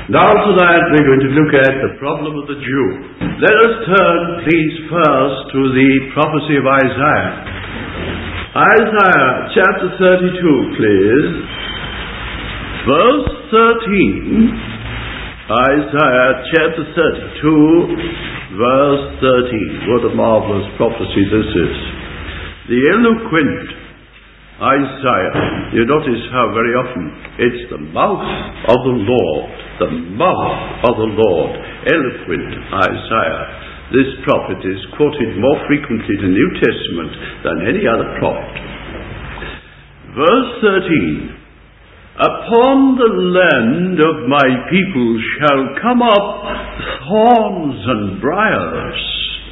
Now tonight we're going to look at the problem of the Jew. Let us turn, please, first to the prophecy of Isaiah. Isaiah chapter 32, please. Verse 13. Isaiah chapter 32, verse 13. What a marvelous prophecy this is. The eloquent Isaiah. You notice how very often it's the mouth of the Lord, the mouth of the Lord, eloquent Isaiah. This prophet is quoted more frequently in the New Testament than any other prophet. Verse 13. Upon the land of my people shall come up thorns and briars.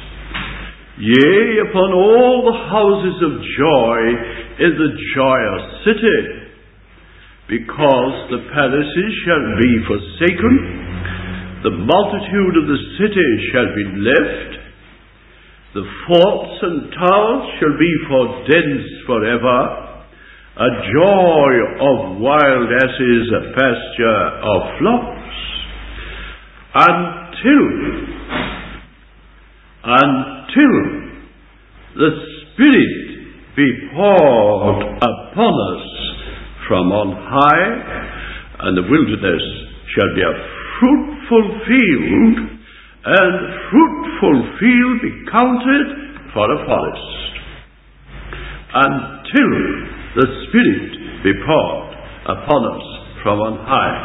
Yea, upon all the houses of joy in the joyous city, because the palaces shall be forsaken, the multitude of the city shall be left, the forts and towers shall be for dens forever, a joy of wild asses, a pasture of flocks, until the Spirit be poured upon us from on high, and the wilderness shall be a fruitful field, and fruitful field be counted for a forest, until the Spirit be poured upon us from on high.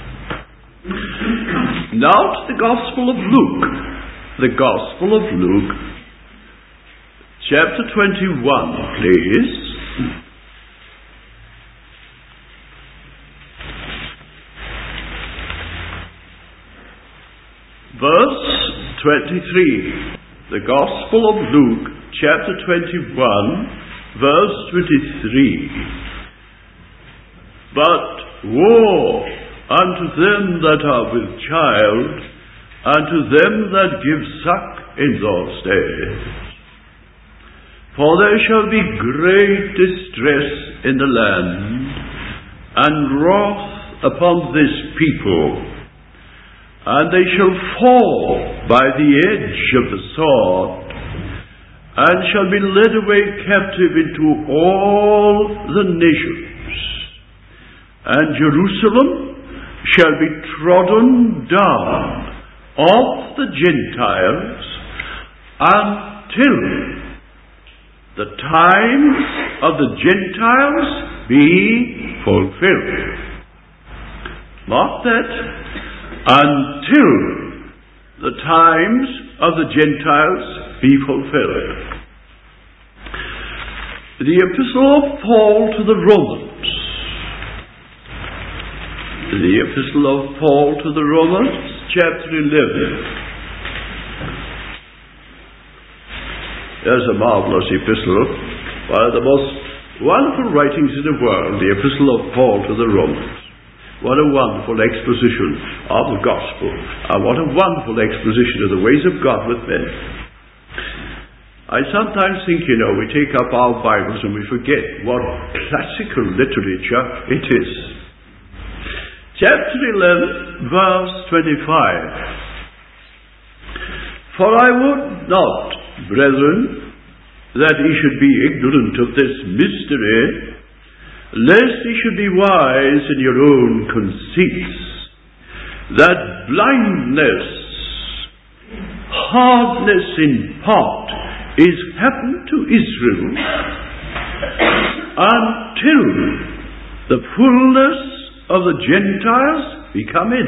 Now to the Gospel of Luke. The Gospel of Luke, chapter 21, please. Verse 23. The Gospel of Luke, chapter 21, verse 23. But woe unto them that are with child, and to them that give suck in those days. For there shall be great distress in the land, and wrath upon this people, and they shall fall by the edge of the sword, and shall be led away captive into all the nations. And Jerusalem shall be trodden down of the Gentiles until the times of the Gentiles be fulfilled. Mark that. Until the times of the Gentiles be fulfilled. The Epistle of Paul to the Romans. The Epistle of Paul to the Romans, chapter 11. There's a marvelous epistle, one of the most wonderful writings in the world, the Epistle of Paul to the Romans. What a wonderful exposition of the gospel, and what a wonderful exposition of the ways of God with men. I sometimes think, we take up our Bibles and we forget what classical literature it is. Chapter 11, verse 25. For I would not, brethren, that ye should be ignorant of this mystery, lest ye should be wise in your own conceits, that blindness, hardness in part, is happened to Israel, until the fullness of the Gentiles be come in.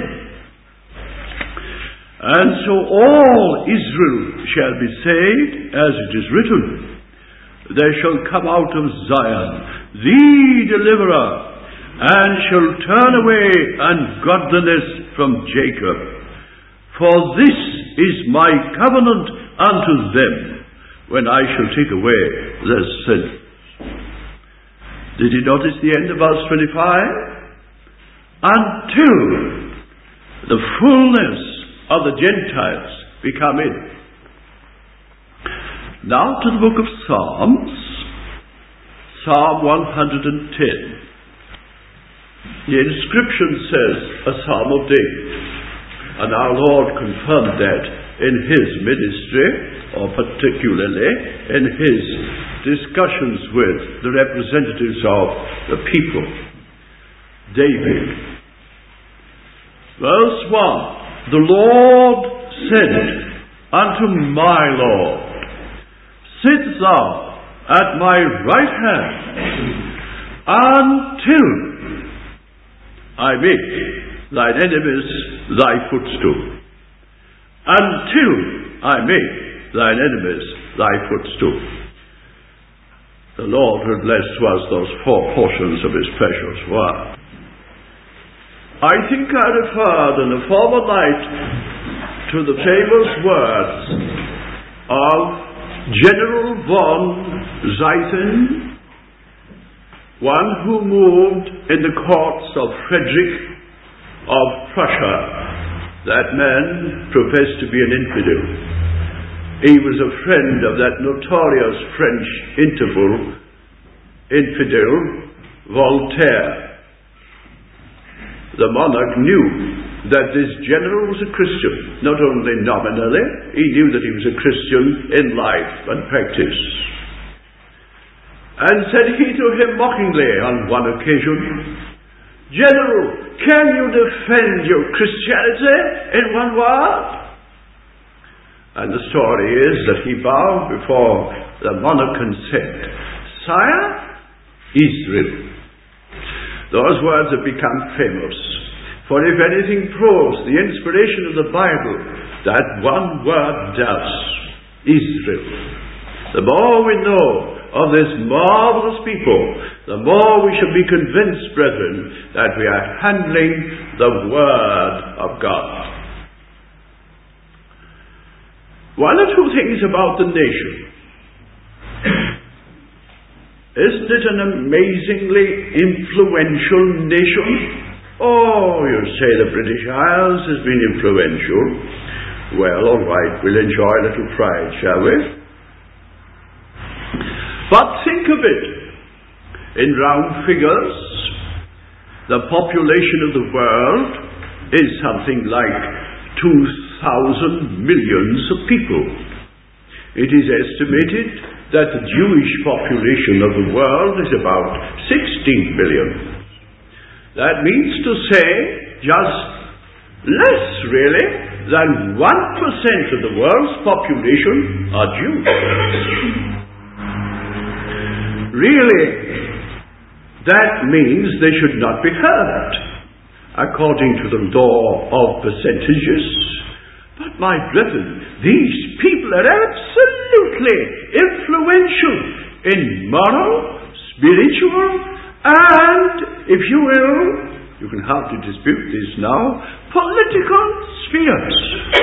And so all Israel shall be saved, as it is written, there shall come out of Zion the deliverer, and shall turn away ungodliness from Jacob. For this is my covenant unto them, when I shall take away their sin. Did you notice the end of verse 25? Until the fullness of the Gentiles be come in. Now to the book of Psalms, Psalm 110. The inscription says, a Psalm of David. And our Lord confirmed that in His ministry, or particularly in His discussions with the representatives of the people. David. Verse 1. The Lord said unto my Lord, sit thou at my right hand, until I make thine enemies thy footstool. Until I make thine enemies thy footstool. The Lord had blessed to us those 4 portions of His precious word. I think I referred in a former night to the famous words of General von Zieten, one who moved in the courts of Frederick of Prussia. That man professed to be an infidel. He was a friend of that notorious French infidel, Voltaire. The monarch knew that this general was a Christian, not only nominally, he knew that he was a Christian in life and practice. And said he to him mockingly on one occasion, General, can you defend your Christianity in one word? And the story is that he bowed before the monarch and said, Sire, Israel. Those words have become famous. For if anything proves the inspiration of the Bible, that one word does, Israel. The more we know of this marvelous people, the more we should be convinced, brethren, that we are handling the Word of God. One or two things about the nation. Isn't it an amazingly influential nation? Oh, you say the British Isles has been influential. Well, all right, we'll enjoy a little pride, shall we? But think of it. In round figures, the population of the world is something like 2,000 millions of people. It is estimated that the Jewish population of the world is about 16 million. That means to say just less really than 1% of the world's population are Jews. Really, that means they should not be hurt according to the law of percentages. But my brethren, these people are absolutely influential in moral, spiritual, and, if you will, you can hardly dispute this now, political spheres.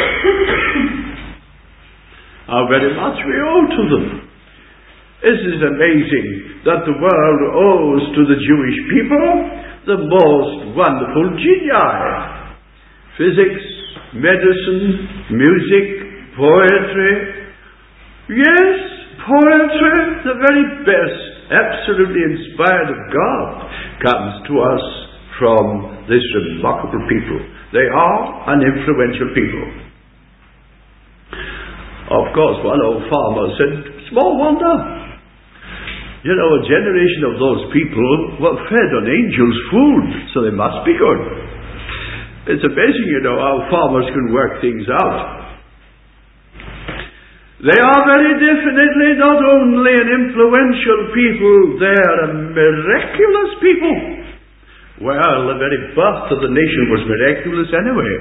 How very much we owe to them. This is amazing that the world owes to the Jewish people the most wonderful genii. Physics, medicine, music, poetry. Yes, poetry, the very best, absolutely inspired of God, comes to us from this remarkable people. They are an influential people. Of course, one old farmer said, small wonder. You know, a generation of those people were fed on angels' food, so they must be good. It's amazing, you know, how farmers can work things out. They are very definitely not only an influential people, they are a miraculous people. Well, the very birth of the nation was miraculous anyway.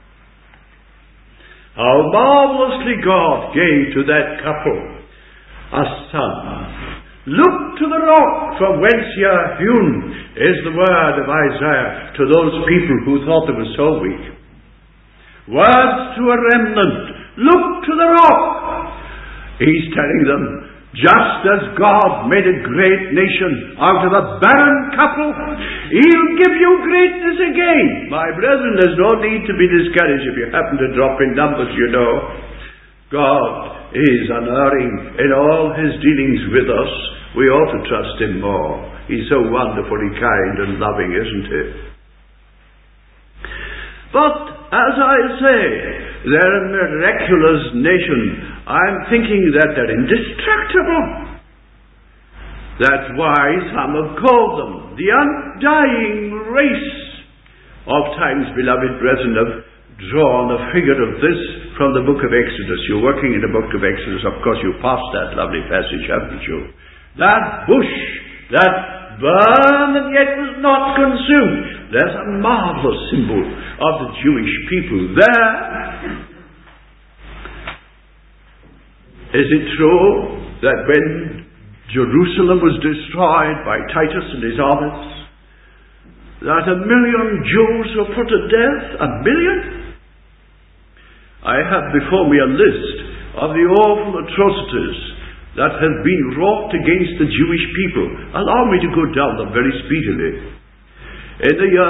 How marvelously God gave to that couple a son. Look to the rock from whence ye are hewn, is the word of Isaiah to those people who thought they were so weak. Words to a remnant. Look to the rock. He's telling them, just as God made a great nation out of a barren couple, He'll give you greatness again. My brethren, there's no need to be discouraged if you happen to drop in numbers, you know. God is unerring in all His dealings with us. We ought to trust Him more. He's so wonderfully kind and loving, isn't He? But as I say, they're a miraculous nation. I'm thinking that they're indestructible. That's why some have called them the undying race. Oft times, beloved brethren, have drawn a figure of this from the book of Exodus. You're working in the book of Exodus. Of course, you passed that lovely passage, haven't you? That bush that burned and yet was not consumed. There's a marvelous symbol of the Jewish people there. Is it true that when Jerusalem was destroyed by Titus and his armies, that 1 million Jews were put to death? 1 million? I have before me a list of the awful atrocities that have been wrought against the Jewish people. Allow me to go down them very speedily. In the year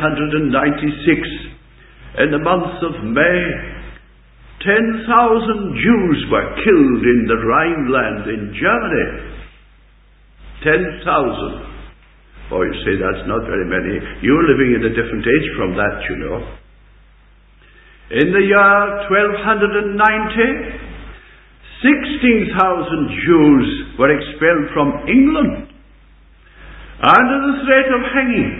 1096, in the month of May, 10,000 Jews were killed in the Rhineland in Germany. 10,000. Oh, you say that's not very many. You're living in a different age from that, you know. In the year 1290, 16,000 Jews were expelled from England under the threat of hanging.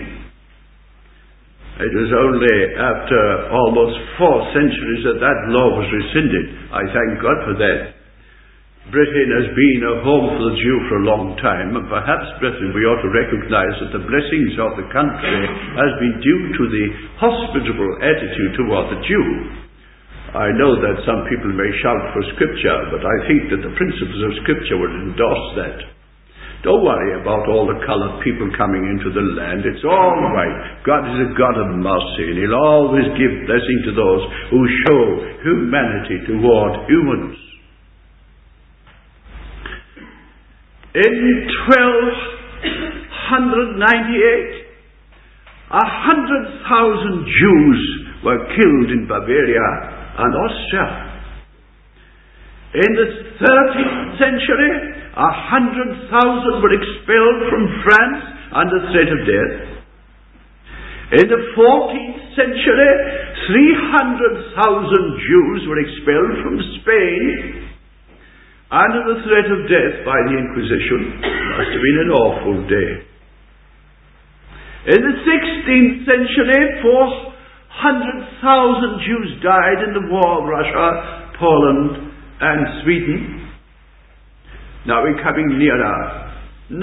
It was only after almost 4 centuries that that law was rescinded. I thank God for that. Britain has been a home for the Jew for a long time, and perhaps, brethren, we ought to recognize that the blessings of the country has been due to the hospitable attitude toward the Jew. I know that some people may shout for Scripture, but I think that the principles of Scripture would endorse that. Don't worry about all the colored people coming into the land. It's all right. God is a God of mercy, and He'll always give blessing to those who show humanity toward humans. In 1298, 100,000 Jews were killed in Bavaria and Austria. In the 13th century, 100,000 were expelled from France under threat of death. In the 14th century, 300,000 Jews were expelled from Spain under the threat of death by the Inquisition. Must have been an awful day. In the 16th century, 400,000 Jews died in the war of Russia, Poland, and Sweden. Now we're coming nearer.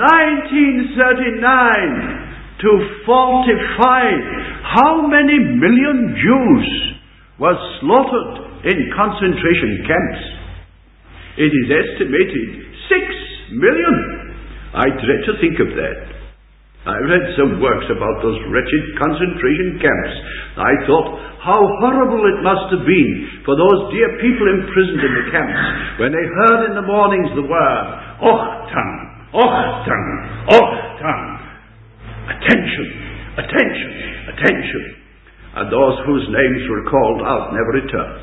1939 to 45. How many million Jews were slaughtered in concentration camps? It is estimated 6 million. I dread to think of that. I read some works about those wretched concentration camps. I thought how horrible it must have been for those dear people imprisoned in the camps when they heard in the mornings the word, Achtung, Achtung, Achtung. Attention, attention, attention. And those whose names were called out never returned.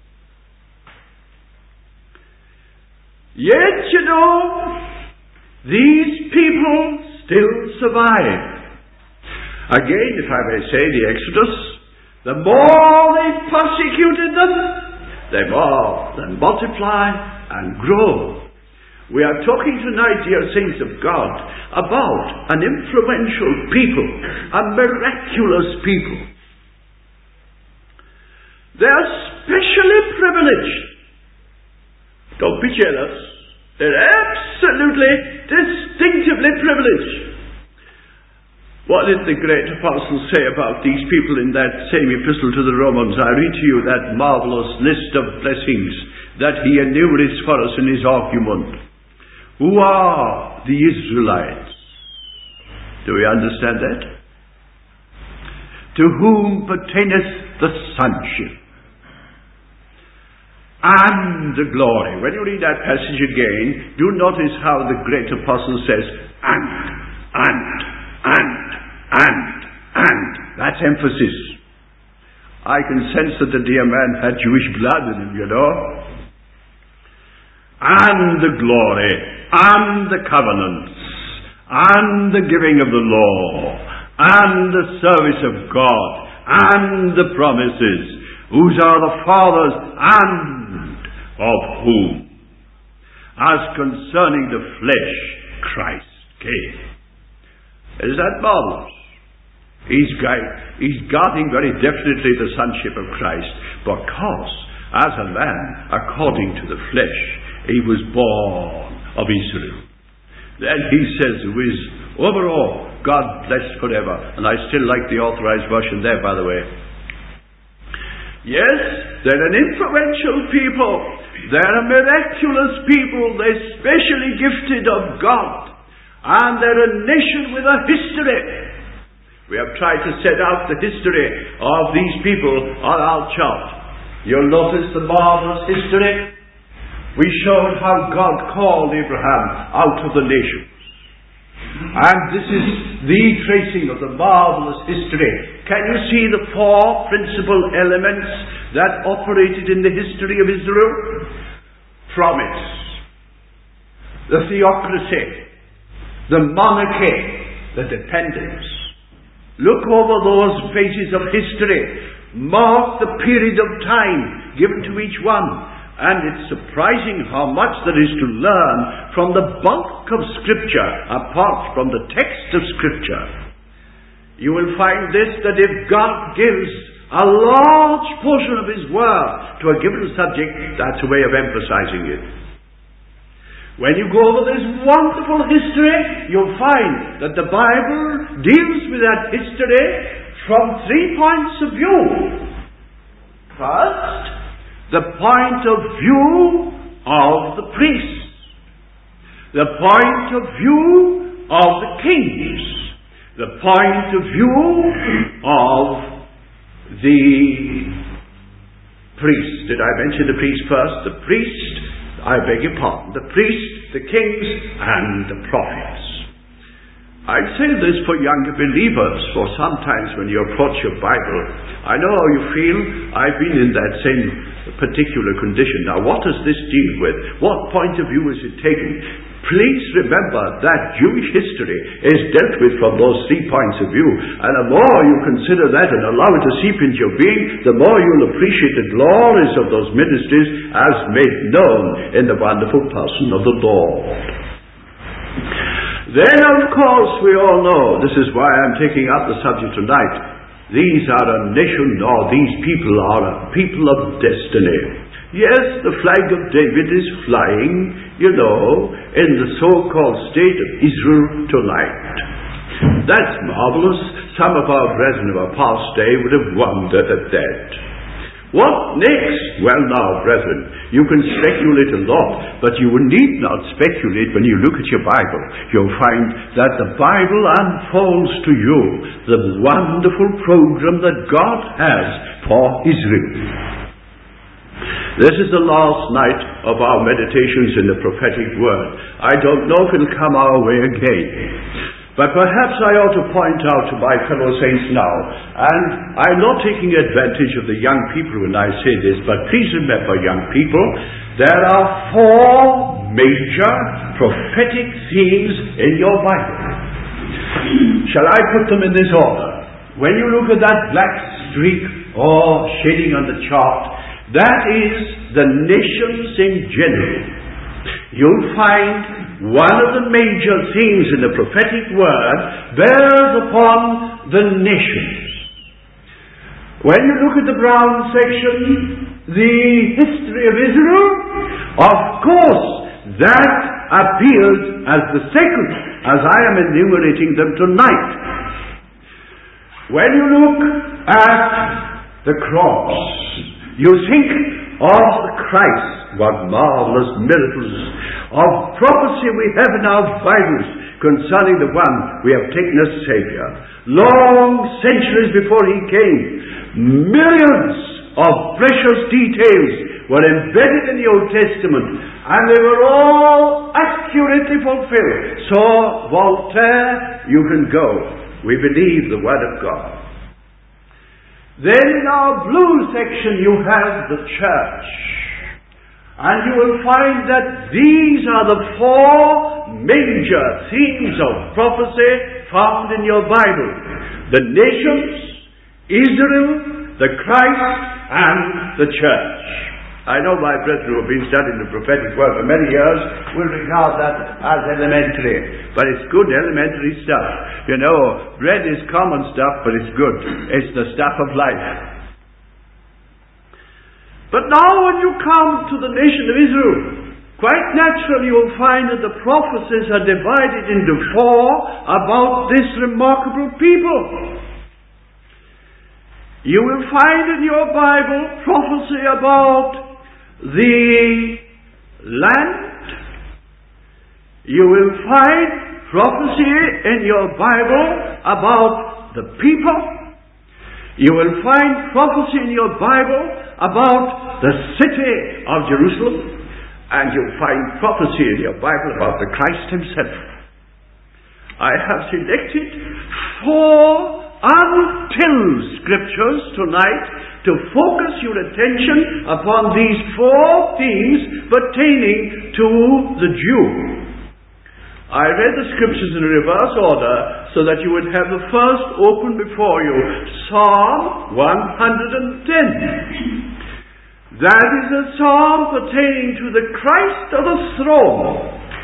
Yet, you know, these people still survive. Again, if I may say, the Exodus, the more they persecuted them, the more they multiply and grow. We are talking tonight, dear saints of God, about an influential people, a miraculous people. They are specially privileged. Don't be jealous. They're absolutely, distinctively privileged. What did the great apostle say about these people in that same epistle to the Romans? I read to you that marvelous list of blessings that he enumerates for us in his argument. Who are the Israelites? Do we understand that? To whom pertaineth the sonship and the glory. When you read that passage again, do notice how the great apostle says, and. That's emphasis. I can sense that the dear man had Jewish blood in him, you know. And the glory, and the covenants, and the giving of the law, and the service of God, and the promises, whose are the fathers and of whom, as concerning the flesh, Christ came. Is that marvelous? He's guarding very definitely the sonship of Christ, because as a man, according to the flesh, he was born of Israel. Then he says, who is over all, God blessed forever. And I still like the Authorized Version there, by the way. Yes, they're an influential people. They're a miraculous people. They're specially gifted of God. And they're a nation with a history. We have tried to set out the history of these people on our chart. You'll notice the marvelous history. We showed how God called Abraham out of the nations. And this is the tracing of the marvelous history. Can you see the four principal elements that operated in the history of Israel? Promise, the theocracy, the monarchy, the dependence. Look over those phases of history. Mark the period of time given to each one. And it's surprising how much there is to learn from the bulk of Scripture, apart from the text of Scripture. You will find this, that if God gives a large portion of His Word to a given subject, that's a way of emphasizing it. When you go over this wonderful history, you'll find that the Bible deals with that history from 3 points of view. First, the point of view of the priests, the point of view of the kings, the point of view of the priests. Did I mention the priest first? The priest, I beg your pardon, the priest, the kings, and the prophets. I'd say this for younger believers, for sometimes when you approach your Bible, I know how you feel. I've been in that same particular condition. Now, what does this deal with? What point of view is it taking? Please remember that Jewish history is dealt with from those 3 points of view. And the more you consider that and allow it to seep into your being, the more you'll appreciate the glories of those ministries as made known in the wonderful person of the Lord. Then, of course, we all know, this is why I'm taking up the subject tonight, these are a nation, or these people are a people of destiny. Yes, the flag of David is flying, in the so-called state of Israel tonight. That's marvelous. Some of our brethren of our past day would have wondered at that. What next? Well now, brethren, you can speculate a lot, but you need not speculate when you look at your Bible. You'll find that the Bible unfolds to you the wonderful program that God has for Israel. This is the last night of our meditations in the prophetic word. I don't know if it'll come our way again. But perhaps I ought to point out to my fellow saints now, and I'm not taking advantage of the young people when I say this, but please remember, young people, there are 4 major prophetic themes in your Bible. Shall I put them in this order? When you look at that black streak or shading on the chart, that is the nations in general. You'll find one of the major themes in the prophetic word bears upon the nations. When you look at the brown section, the history of Israel, of course, that appears as the second, as I am enumerating them tonight. When you look at the cross, you think of the Christ. What marvelous miracles of prophecy we have in our Bibles concerning the one we have taken as Savior. Long centuries before He came, millions of precious details were embedded in the Old Testament, and they were all accurately fulfilled. So, Voltaire, you can go. We believe the Word of God. Then in our blue section you have the church. And you will find that these are the 4 major themes of prophecy found in your Bible. The nations, Israel, the Christ, and the church. I know my brethren who have been studying the prophetic word for many years will regard that as elementary. But it's good elementary stuff. You know, bread is common stuff, but it's good. It's the stuff of life. But now when you come to the nation of Israel, quite naturally you will find that the prophecies are divided into four about this remarkable people. You will find in your Bible prophecy about the land. You will find prophecy in your Bible about the people. You will find prophecy in your Bible about the city of Jerusalem. And you'll find prophecy in your Bible about the Christ himself. I have selected 4 until scriptures tonight to focus your attention upon these 4 themes pertaining to the Jew. I read the scriptures in reverse order so that you would have the first open before you. Psalm 110. That is a psalm pertaining to the Christ of the throne.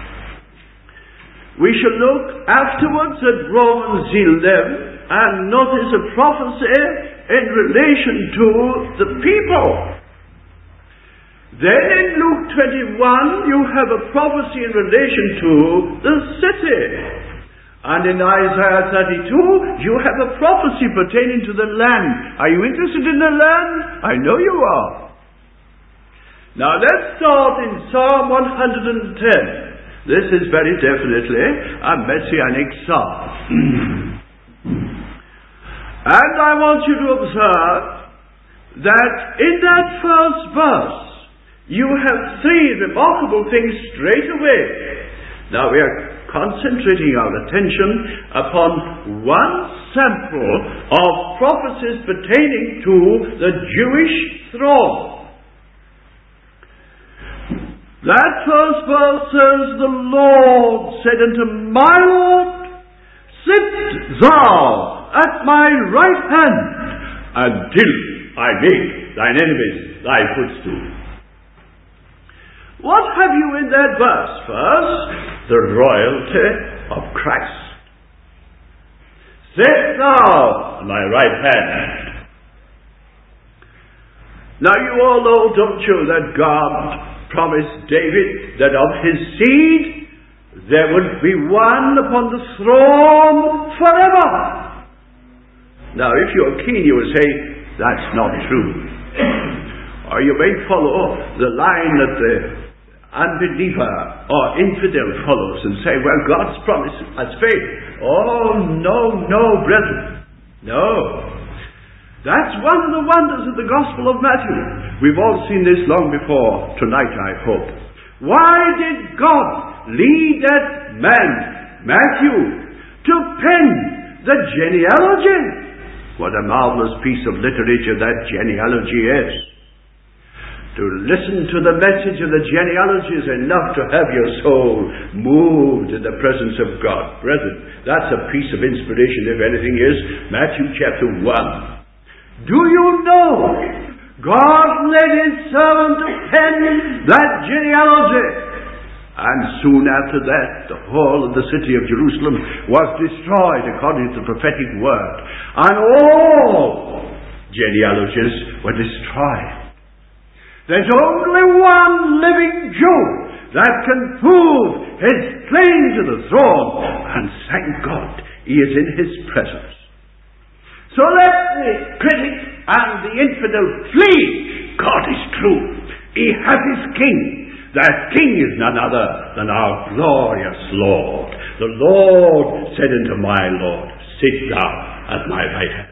We shall look afterwards at Romans 11 and notice a prophecy in relation to the people. Then in Luke 21 you have a prophecy in relation to the city. And in Isaiah 32 you have a prophecy pertaining to the land. Are you interested in the land? I know you are. Now let's start in Psalm 110. This is very definitely a messianic psalm. And I want you to observe that in that first verse, you have 3 remarkable things straight away. Now we are concentrating our attention upon one sample of prophecies pertaining to the Jewish throne. That first verse says, the Lord said unto my Lord, sit thou at my right hand until I make thine enemies thy footstool. What have you in that verse? First, the royalty of Christ. Sit thou on my right hand. Now you all know, don't you, that God promised David that of his seed there would be one upon the throne forever. Now if you're keen you will say, that's not true. Or you may follow the line that the unbeliever or infidel follows and say, well, God's promise has failed. Oh, no, brethren. No. That's one of the wonders of the Gospel of Matthew. We've all seen this long before tonight, I hope. Why did God lead that man, Matthew, to pen the genealogy? What a marvelous piece of literature that genealogy is. To listen to the message of the genealogy is enough to have your soul moved in the presence of God. Brethren, that's a piece of inspiration, if anything is. Matthew chapter 1. Do you know God led his servant to pen that genealogy? And soon after that, the whole of the city of Jerusalem was destroyed according to the prophetic word. And all genealogies were destroyed. There's only one living Jew that can prove his claim to the throne. And thank God, he is in his presence. So let the critic and the infidel flee. God is true. He has his king. That king is none other than our glorious Lord. The Lord said unto my Lord, sit thou at my right hand.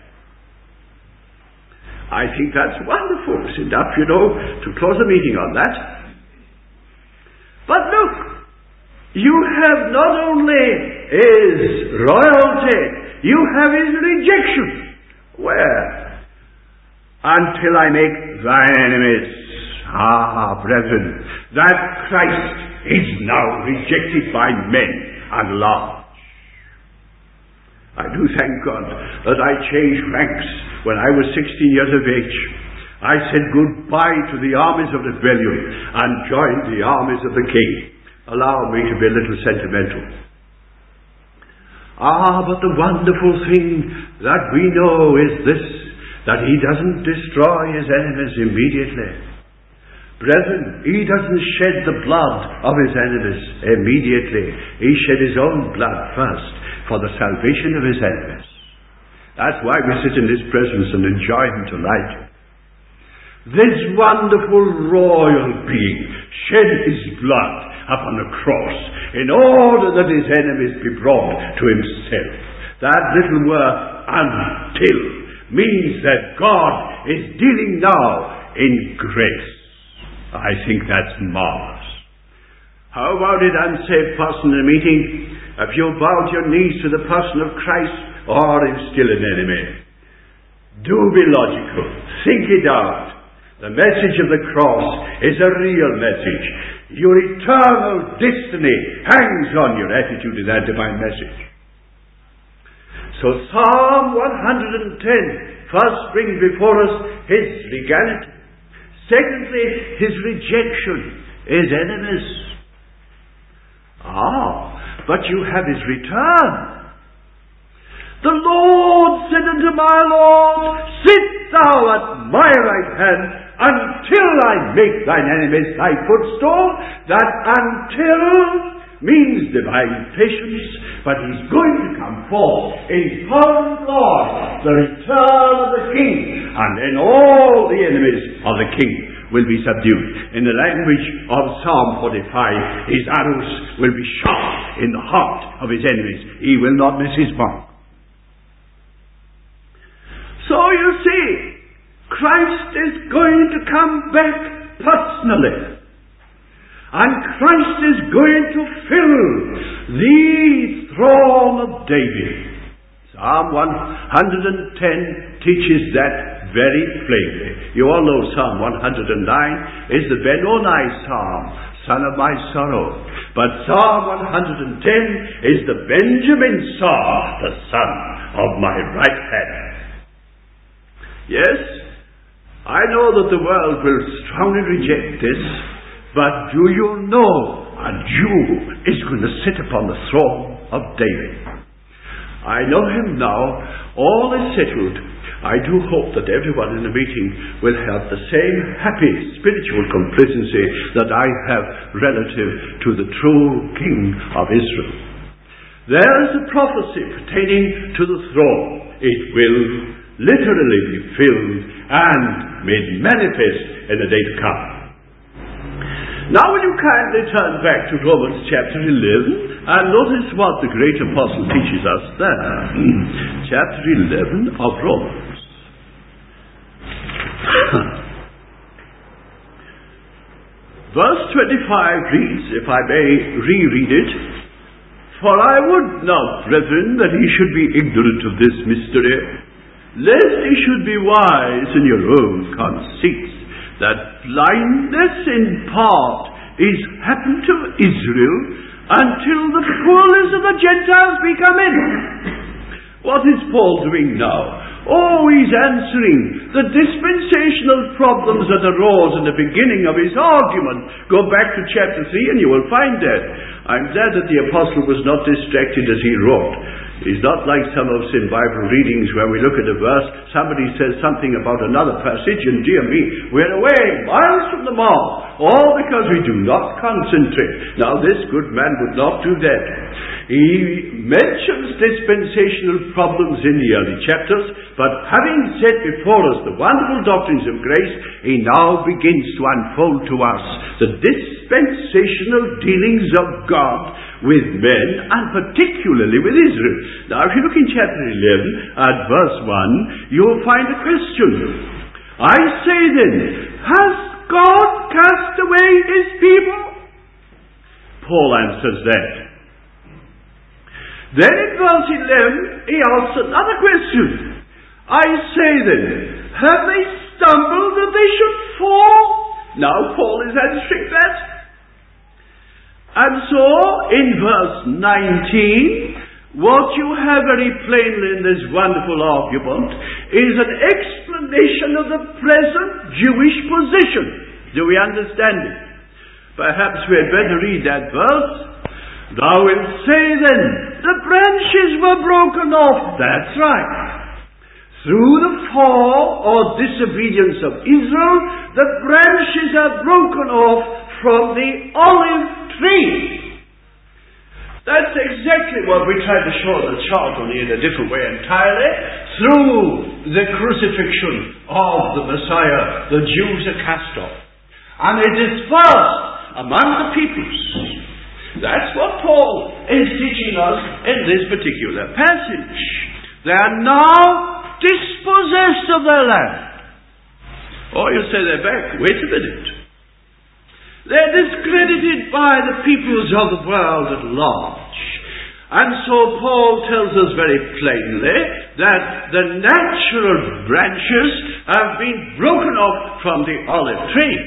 I think that's wonderful. It's enough, to close a meeting on that. But look, you have not only his royalty, you have his rejection. Where? Until I make thine enemies. Brethren, that Christ is now rejected by men at large. I do thank God that I changed ranks when I was 16 years of age. I said goodbye to the armies of rebellion and joined the armies of the King. Allow me to be a little sentimental. But the wonderful thing that we know is this, that he doesn't destroy his enemies immediately. Brethren, he doesn't shed the blood of his enemies immediately. He shed his own blood first for the salvation of his enemies. That's why we sit in his presence and enjoy him tonight. This wonderful royal being shed his blood upon a cross in order that his enemies be brought to himself. That little word, until, means that God is dealing now in grace. I think that's marvelous. How about it, unsaved person in a meeting? If you bowed your knees to the person of Christ, or is still an enemy? Do be logical. Think it out. The message of the cross is a real message. Your eternal destiny hangs on your attitude in that divine message. So Psalm 110 first brings before us his legality. Secondly, his rejection, his enemies. But you have his return. The Lord said unto my Lord, sit thou at my right hand until I make thine enemies thy footstool. That until means divine patience, but he's going to come forth in power and glory, the return of the King, and then all the enemies of the King will be subdued. In the language of Psalm 45, his arrows will be shot in the heart of his enemies. He will not miss his mark. So you see, Christ is going to come back personally. And Christ is going to fill the throne of David. Psalm 110 teaches that very plainly. You all know Psalm 109 is the Benoni Psalm, son of my sorrow. But Psalm 110 is the Benjamin Psalm, the son of my right hand. Yes, I know that the world will strongly reject this, but do you know a Jew is going to sit upon the throne of David? I know him now. All is settled. I do hope that everyone in the meeting will have the same happy spiritual complacency that I have relative to the true King of Israel. There is a prophecy pertaining to the throne. It will literally be filled and made manifest in the day to come. Now will you kindly turn back to Romans chapter 11 and notice what the great apostle teaches us there. Chapter 11 of Romans. Verse 25 reads, if I may reread it, for I would not, brethren, that ye should be ignorant of this mystery, lest ye should be wise in your own conceits, that blindness in part is happened to Israel until the fullness of the Gentiles be come in. What is Paul doing now? He's answering the dispensational problems that arose in the beginning of his argument. Go back to chapter 3 and you will find that. I'm glad that the apostle was not distracted as he wrote. He's not like some of us in Bible readings where we look at a verse, somebody says something about another passage, and dear me, we're away, miles from the mark, all because we do not concentrate. Now this good man would not do that. He mentions dispensational problems in the early chapters, but having set before us the wonderful doctrines of grace, he now begins to unfold to us the dispensational dealings of God with men, and particularly with Israel. Now, if you look in chapter 11 at verse 1, you'll find a question. I say then, has God cast away his people? Paul answers that. Then in verse 11, he asks another question. I say then, have they stumbled that they should fall? Now Paul is answering that. And so, in verse 19, What you have very plainly in this wonderful argument is an explanation of the present Jewish position. Do we understand it? Perhaps we had better read that verse. Thou wilt say then, the branches were broken off. That's right. Through the fall or disobedience of Israel, the branches are broken off from the olive tree. That's exactly what we tried to show in the chart, only in a different way entirely. Through the crucifixion of the Messiah, the Jews are cast off. And it is first among the peoples. That's what Paul is teaching us in this particular passage. They are now dispossessed of their land. Or you say they're back. Wait a minute. They're discredited by the peoples of the world at large. And so Paul tells us very plainly that the natural branches have been broken off from the olive tree.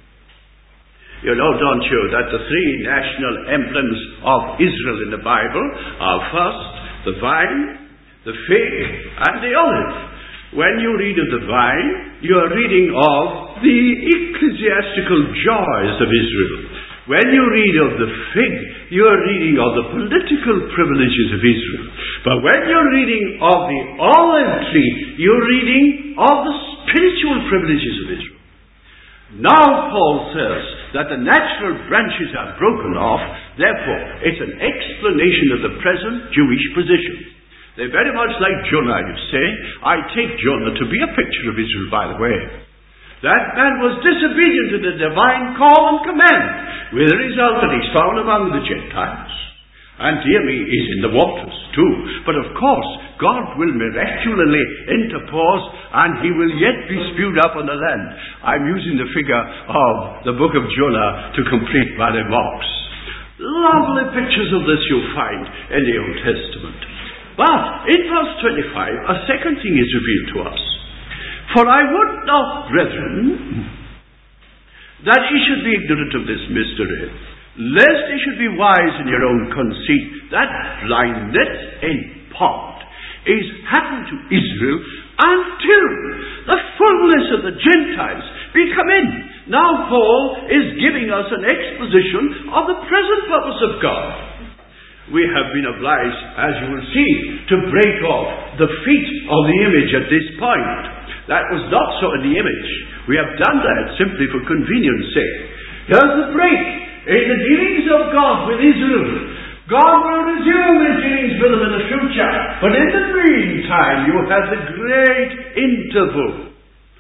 You know, don't you, that the three national emblems of Israel in the Bible are first the vine, the fig, and the olive. When you read of the vine, you are reading of the ecclesiastical joys of Israel. When you read of the fig, you are reading of the political privileges of Israel. But when you're reading of the olive tree, you're reading of the spiritual privileges of Israel. Now Paul says that the natural branches are broken off, therefore it's an explanation of the present Jewish position. They're very much like Jonah, you say. I take Jonah to be a picture of Israel, by the way. That man was disobedient to the divine call and command, with the result that he's found among the Gentiles. And dear me, he's in the waters too. But of course, God will miraculously interpose, and he will yet be spewed up on the land. I'm using the figure of the book of Jonah to complete my remarks. Lovely pictures of this you'll find in the Old Testament. But in verse 25, a second thing is revealed to us. For I would not, brethren, that ye should be ignorant of this mystery, lest ye should be wise in your own conceit, that blindness in part is happened to Israel until the fullness of the Gentiles be come in. Now Paul is giving us an exposition of the present purpose of God. We have been obliged, as you will see, to break off the feet of the image at this point. That was not so in the image. We have done that simply for convenience sake. Here's the break in the dealings of God with Israel. God will resume his dealings with them in the future. But in the meantime, you have the great interval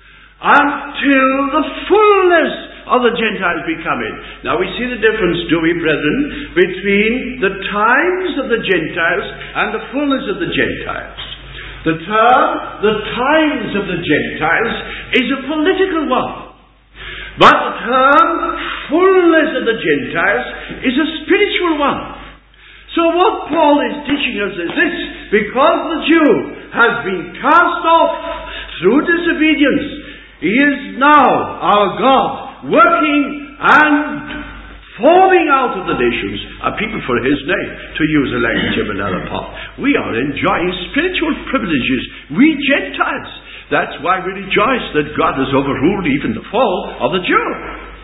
until the fullness of the Gentiles be come in. Now we see the difference, do we, brethren, between the times of the Gentiles and the fullness of the Gentiles. The term, the times of the Gentiles, is a political one. But the term, fullness of the Gentiles, is a spiritual one. So what Paul is teaching us is this: because the Jew has been cast off through disobedience, he is now our God, working and forming out of the nations a people for his name, to use the language of another part. We are enjoying spiritual privileges, we Gentiles. That's why we rejoice that God has overruled even the fall of the Jew.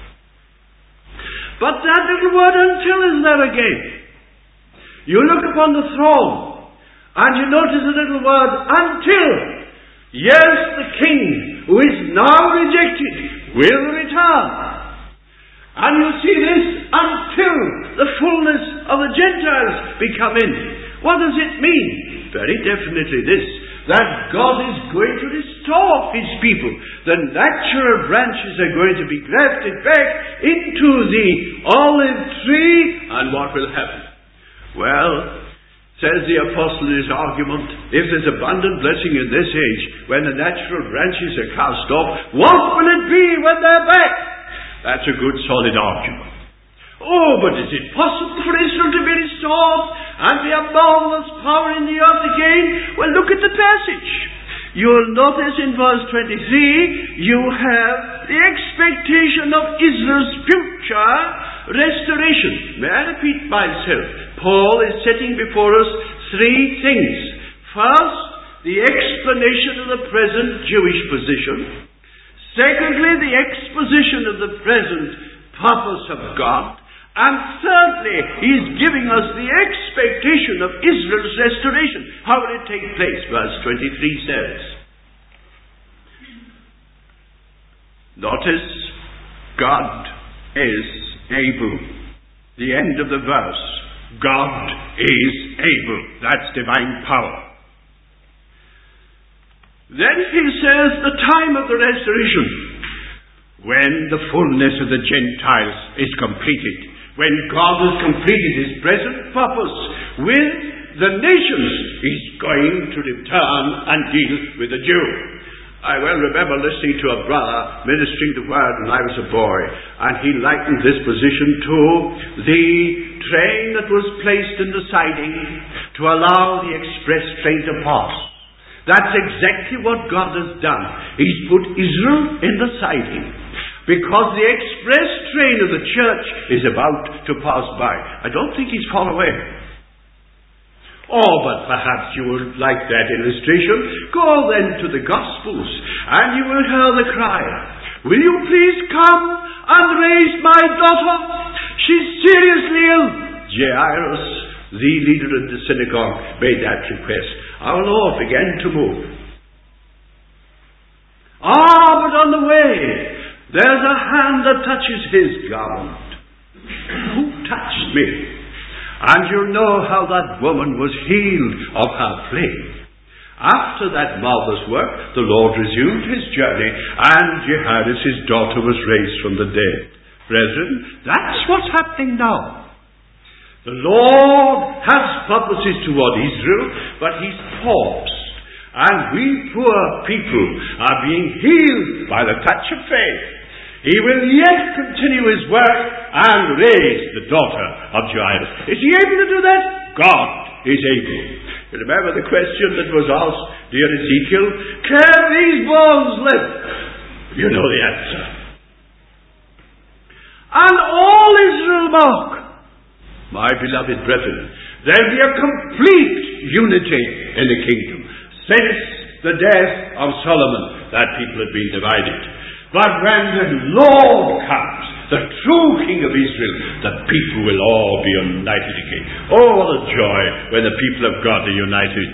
But that little word "until" is there again. You look upon the throne and you notice the little word "until." Yes, the king who is now rejected will return. And you see this until the fullness of the Gentiles be come in. What does it mean? Very definitely this: that God is going to restore his people. The natural branches are going to be grafted back into the olive tree, and what will happen? Well, says the apostle in his argument, if there's abundant blessing in this age, when the natural branches are cast off, what will it be when they're back? That's a good solid argument. Oh, but is it possible for Israel to be restored and be a marvelous power in the earth again? Well, look at the passage. You'll notice in verse 23, you have the expectation of Israel's future restoration. May I repeat myself? Paul is setting before us three things. First, the explanation of the present Jewish position. Secondly, the exposition of the present purpose of God. And thirdly, he is giving us the expectation of Israel's restoration. How will it take place? Verse 23 says. Notice, God is able. The end of the verse. God is able. That's divine power. Then he says the time of the restoration, when the fullness of the Gentiles is completed, when God has completed his present purpose with the nations, he's going to return and deal with the Jew. I well remember listening to a brother ministering the word when I was a boy, and he likened this position to the train that was placed in the siding to allow the express train to pass. That's exactly what God has done. He's put Israel in the siding because the express train of the church is about to pass by. I don't think he's far away. Oh, but perhaps you would like that illustration. Go then to the Gospels and you will hear the cry, "Will you please come and raise my daughter? She's seriously ill." Jairus, the leader of the synagogue, made that request. Our Lord began to move. But on the way, there's a hand that touches his garment. Who touched me? And you know how that woman was healed of her plague. After that marvelous work, the Lord resumed his journey, and Jairus, his daughter, was raised from the dead. Brethren, that's what's happening now. The Lord has purposes toward Israel, but he's paused. And we poor people are being healed by the touch of faith. He will yet continue his work and raise the daughter of Jairus. Is he able to do that? God is able. You remember the question that was asked, dear Ezekiel, can these bones live? You know the answer. And all Israel mock. My beloved brethren, there'll be a complete unity in the kingdom. Since the death of Solomon, that people had been divided. But when the Lord comes, the true King of Israel, the people will all be united again. Oh, what a joy when the people of God are united.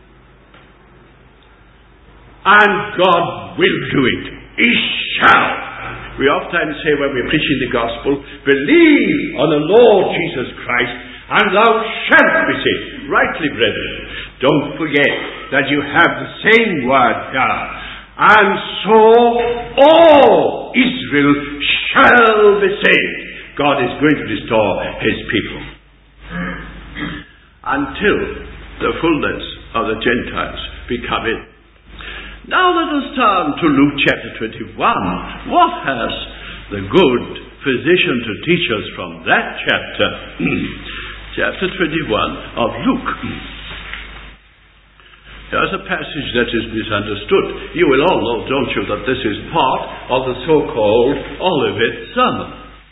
And God will do it. He shall. We oftentimes say when we're preaching the gospel, believe on the Lord Jesus Christ, and thou shalt be saved. Rightly, brethren. Don't forget that you have the same word here. And so all Israel shall be saved. God is going to restore his people until the fullness of the Gentiles be come in. Now let us turn to Luke chapter 21. What has the good physician to teach us from that chapter? Chapter 21 of Luke. There's a passage that is misunderstood. You will all know, don't you, that this is part of the so-called Olivet Sermon.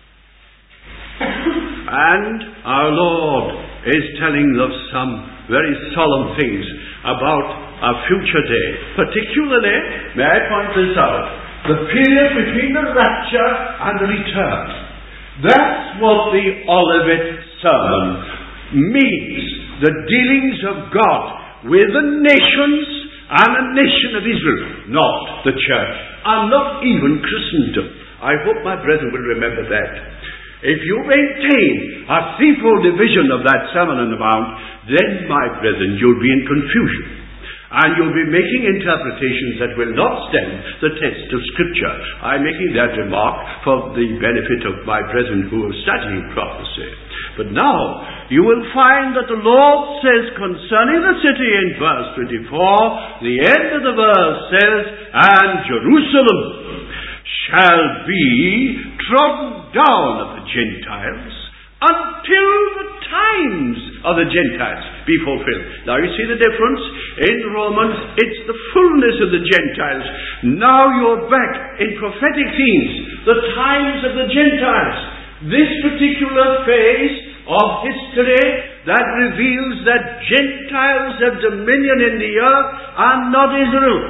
And our Lord is telling us some very solemn things about a future day. Particularly, may I point this out, the period between the rapture and the return. That's what the Olivet Sermon means. The dealings of God with the nations and the nation of Israel, not the church, and not even Christendom. I hope my brethren will remember that. If you maintain a threefold division of that Sermon on the Mount, then, my brethren, you'll be in confusion. And you'll be making interpretations that will not stand the test of Scripture. I'm making that remark for the benefit of my brethren who are studying prophecy. But now, you will find that the Lord says concerning the city in verse 24, the end of the verse says, and Jerusalem shall be trodden down of the Gentiles until the times of the Gentiles be fulfilled. Now you see the difference? In Romans, it's the fullness of the Gentiles. Now you're back in prophetic themes, the times of the Gentiles. this particular phase of history that reveals that Gentiles have dominion in the earth and not Israel.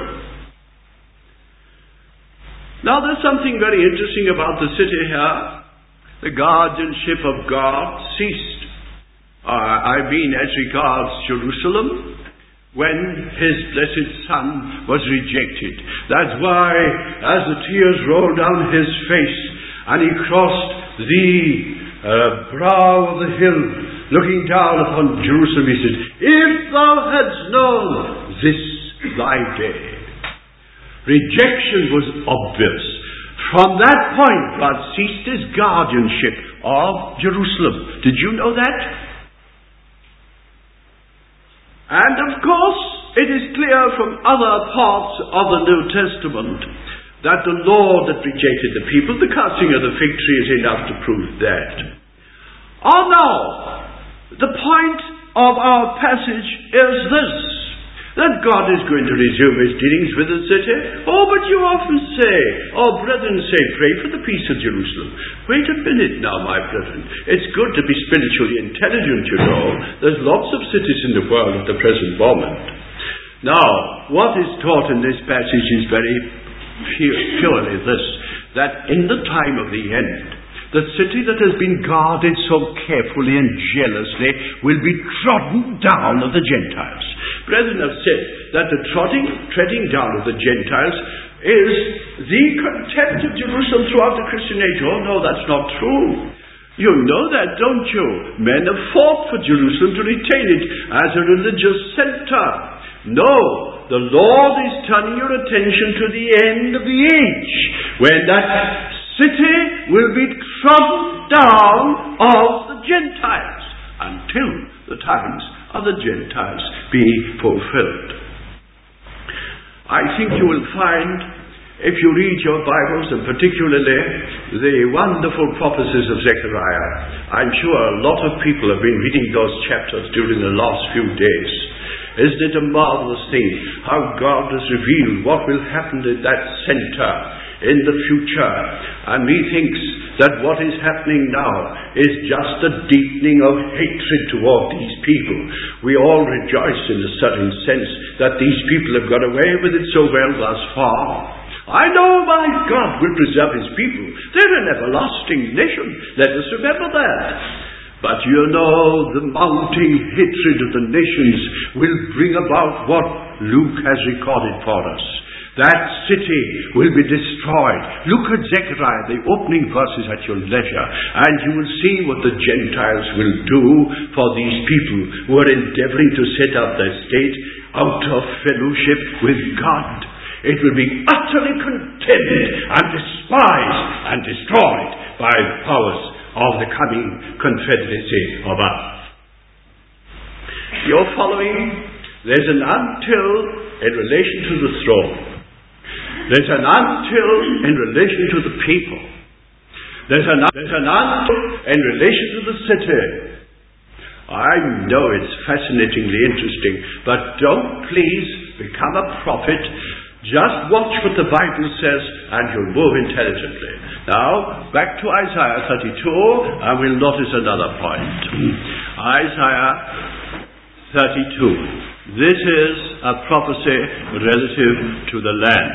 Now there's something very interesting about the city here. The guardianship of God ceased. I mean as regards Jerusalem, when His blessed Son was rejected. That's why, as the tears rolled down His face, and He crossed the brow of the hill, looking down upon Jerusalem, He said, "If thou hadst known this thy day." Rejection was obvious. From that point, God ceased His guardianship of Jerusalem. Did you know that? And of course, it is clear from other parts of the New Testament that the Lord that rejected the people, the casting of the fig tree is enough to prove that. Now, the point of our passage is this, that God is going to resume His dealings with the city. But you often say, brethren say, pray for the peace of Jerusalem. Wait a minute now, my brethren. It's good to be spiritually intelligent, you know. There's lots of cities in the world at the present moment. Now, what is taught in this passage is very purely this, that in the time of the end, the city that has been guarded so carefully and jealously will be trodden down of the Gentiles. Brethren have said that the treading down of the Gentiles is the contempt of Jerusalem throughout the Christian age. No, that's not true. You know that, don't you? Men have fought for Jerusalem to retain it as a religious center. No, the Lord is turning your attention to the end of the age, when that city will be trodden down of the Gentiles until the times of the Gentiles be fulfilled. I think you will find, if you read your Bibles, and particularly the wonderful prophecies of Zechariah, I'm sure a lot of people have been reading those chapters during the last few days. Isn't it a marvelous thing how God has revealed what will happen at that center in the future? And methinks that what is happening now is just a deepening of hatred toward these people. We all rejoice in a certain sense that these people have got away with it so well thus far. I know my God will preserve His people. They're an everlasting nation. Let us remember that. But you know, the mounting hatred of the nations will bring about what Luke has recorded for us. That city will be destroyed. Look at Zechariah, the opening verses at your leisure, and you will see what the Gentiles will do for these people who are endeavoring to set up their state out of fellowship with God. It will be utterly contemned and despised and destroyed by the powers of the coming confederacy of earth. You're following? There's an until in relation to the throne. There's an until in relation to the people. There's an until in relation to the city. I know it's fascinatingly interesting, but don't please become a prophet. Just watch what the Bible says and you'll move intelligently. Now, back to Isaiah 32, and we'll notice another point. Isaiah 32. This is a prophecy relative to the land.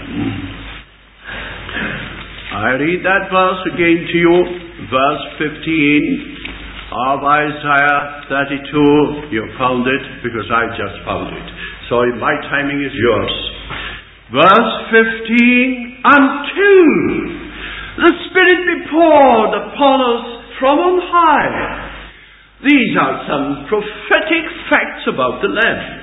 I read that verse again to you, verse 15 of Isaiah 32. You found it because I just found it. So my timing is yours. Verse 15, until the Spirit be poured upon us from on high. These are some prophetic facts about the land.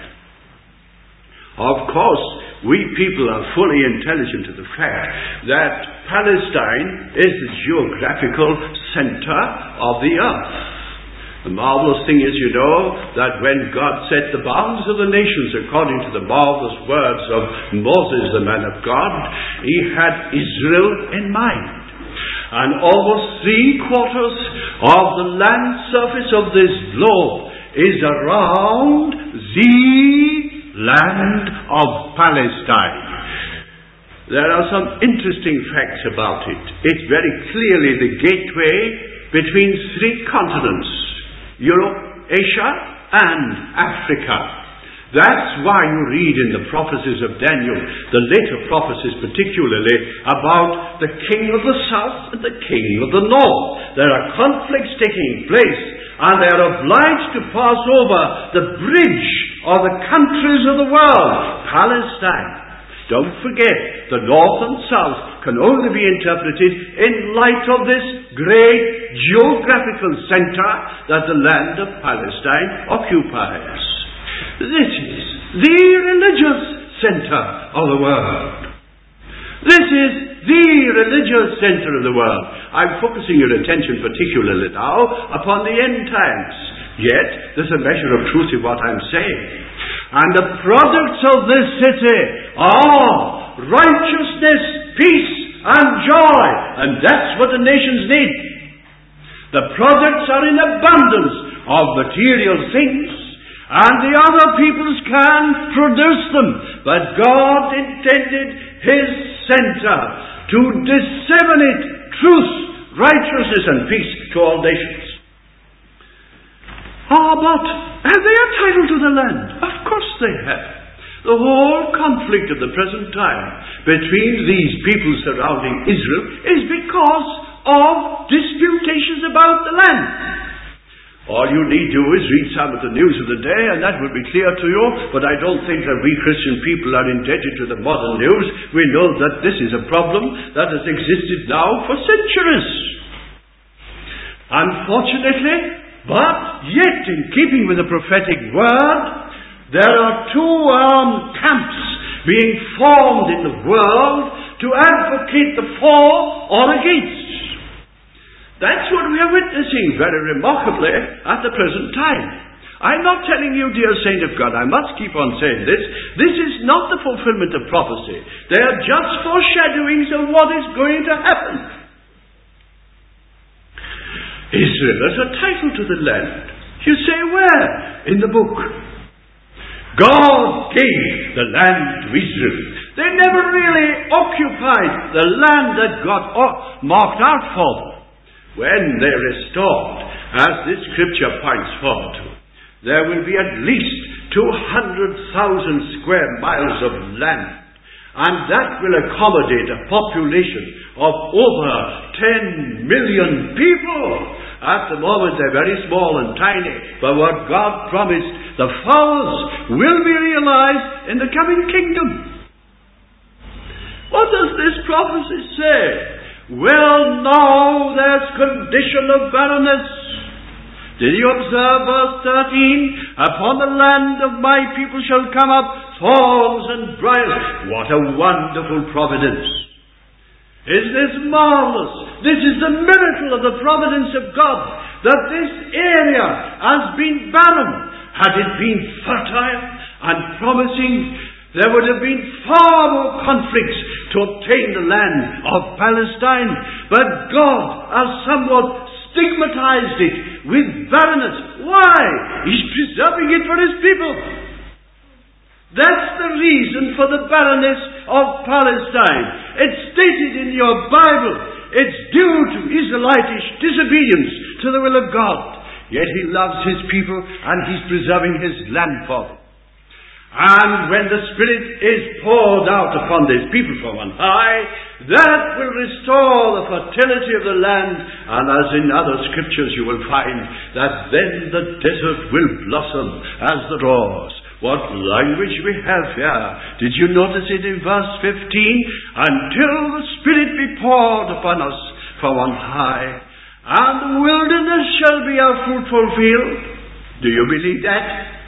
Of course, we people are fully intelligent of the fact that Palestine is the geographical center of the earth. The marvelous thing is, you know, that when God set the bounds of the nations according to the marvelous words of Moses, the man of God, He had Israel in mind. And almost 3/4 of the land surface of this globe is around the land of Palestine. There are some interesting facts about it. It's very clearly the gateway between three continents: Europe, Asia, and Africa. That's why you read in the prophecies of Daniel, the later prophecies particularly, about the king of the south and the king of the north. There are conflicts taking place, and they are obliged to pass over the bridge or the countries of the world, Palestine. Don't forget, the north and south can only be interpreted in light of this great geographical center that the land of Palestine occupies. This is the religious center of the world. This is the religious center of the world. I'm focusing your attention particularly now upon the end times. Yet, there's a measure of truth in what I'm saying. And the products of this city are righteousness, peace, and joy. And that's what the nations need. The products are in abundance of material things, and the other peoples can produce them. But God intended His center to disseminate truth, righteousness, and peace to all nations. But have they a title to the land? Of course they have. The whole conflict of the present time between these people surrounding Israel is because of disputations about the land. All you need do is read some of the news of the day, and that will be clear to you. But I don't think that we Christian people are indebted to the modern news. We know that this is a problem that has existed now for centuries. Unfortunately, but yet, in keeping with the prophetic word, there are two armed camps being formed in the world to advocate the for or against. That's what we are witnessing very remarkably at the present time. I'm not telling you, dear saint of God, I must keep on saying this. This is not the fulfillment of prophecy. They are just foreshadowings of what is going to happen. Israel as a title to the land. You say, where? In the book. God gave the land to Israel. They never really occupied the land that God marked out for them. When they're restored, as this scripture points forward to, there will be at least 200,000 square miles of land. And that will accommodate a population of over 10 million people. At the moment they're very small and tiny, but what God promised, the fullness will be realized in the coming kingdom. What does this prophecy say? Well, now there's condition of barrenness. Did you observe verse 13? Upon the land of my people shall come up thorns and briars. What a wonderful providence. Isn't this marvelous? This is the miracle of the providence of God, that this area has been barren. Had it been fertile and promising, there would have been far more conflicts to obtain the land of Palestine. But God has somewhat stigmatized it with barrenness. Why? He's preserving it for His people. That's the reason for the barrenness of Palestine. It's stated in your Bible. It's due to Israelitish disobedience to the will of God. Yet He loves His people and He's preserving His land for them. And when the Spirit is poured out upon His people from on high, that will restore the fertility of the land. And as in other scriptures you will find that then the desert will blossom as the rose. What language we have here. Did you notice it in verse 15? Until the Spirit be poured upon us from on high, and the wilderness shall be our fruitful field. Do you believe that?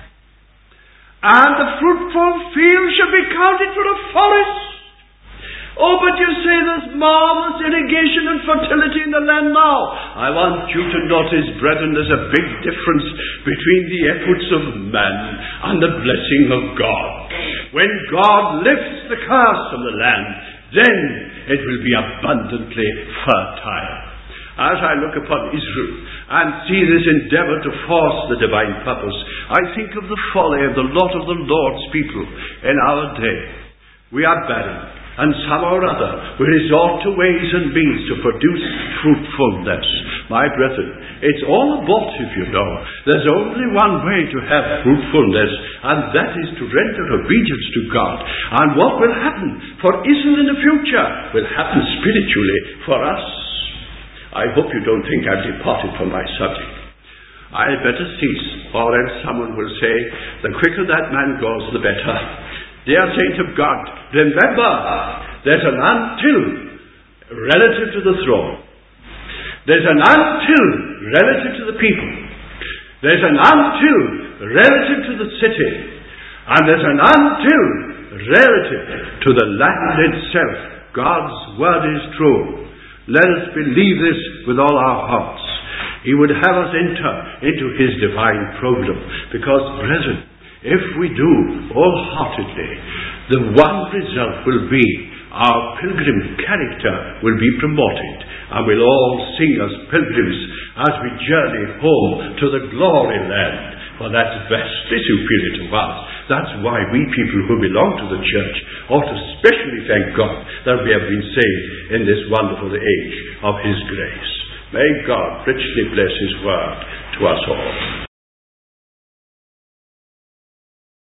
And the fruitful field shall be counted for a forest. Oh, but you say there's marvelous irrigation and fertility in the land now. I want you to notice, brethren, there's a big difference between the efforts of man and the blessing of God. When God lifts the curse from the land, then it will be abundantly fertile. As I look upon Israel and see this endeavor to force the divine purpose, I think of the folly of the lot of the Lord's people in our day. We are barren. and somehow or other we resort to ways and means to produce fruitfulness. My brethren, it's all abortive, you know. There's only one way to have fruitfulness, and that is to render obedience to God. And what will happen for Israel in the future will happen spiritually for us. I hope you don't think I've departed from my subject. I'd better cease, or else someone will say, the quicker that man goes, the better. Dear saint of God, remember, there's an until relative to the throne. There's an until relative to the people. There's an until relative to the city. And there's an until relative to the land itself. God's word is true. Let us believe this with all our hearts. He would have us enter into His divine program. Because, brethren, if we do wholeheartedly, the one result will be our pilgrim character will be promoted, and we'll all sing as pilgrims as we journey home to the glory land. For that's vastly superior to us. That's why we people who belong to the church ought to specially thank God that we have been saved in this wonderful age of His grace. May God richly bless His word to us all.